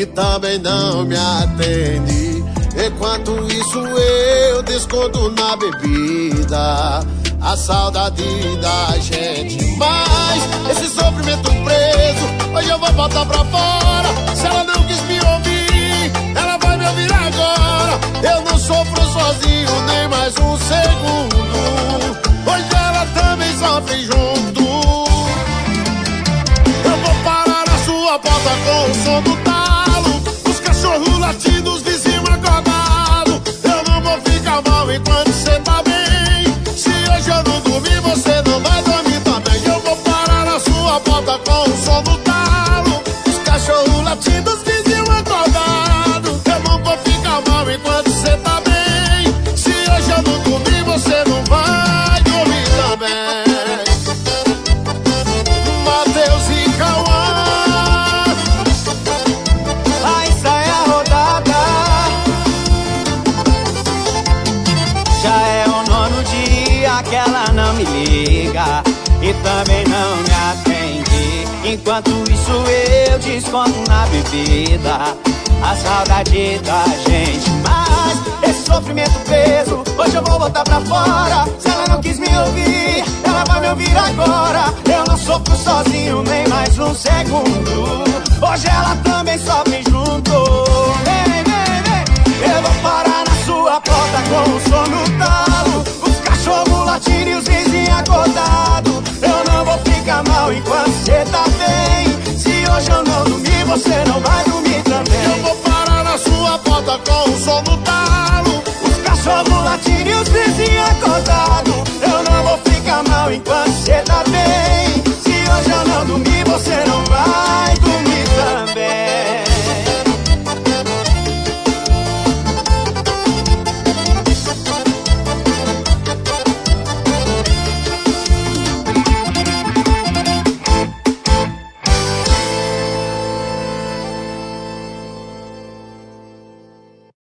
e também não me atende. Enquanto isso eu desconto na bebida a saudade da gente. Mas esse sofrimento preso, hoje eu vou botar pra fora. Se ela não quis me ouvir, ela vai me ouvir agora. Eu não sofro sozinho nem mais um segundo. Hoje ela também sofre junto. Eu vou parar na sua porta com o som do talo, os cachorros latindo, os vizinhos acordados. Eu não vou ficar mal enquanto cê tá bem. Se hoje eu não dormir, você não vai dormir também. Eu vou parar na sua porta com o som do talo, os cachorros latindo, os vizinhos acordados. Eu não vou ficar mal enquanto cê tá bem. Se hoje eu não dormir, você não vai dormir também. Matheus e Cauã, aí sai a rodada. Já é o 9º dia que ela não me liga e também não me atende. Enquanto isso eu desconto na bebida a saudade da gente. Mas esse sofrimento preso, hoje eu vou botar pra fora. Se ela não quis me ouvir, ela vai me ouvir agora. Eu não sofro sozinho nem mais um segundo. Hoje ela também sofre junto. Vem, vem, vem. Eu vou parar na sua porta com o som no talo, os cachorros latindo e os vizinhos acordados. Eu não vou ficar mal enquanto cê tá bem. Se hoje eu não dormir, você não vai dormir.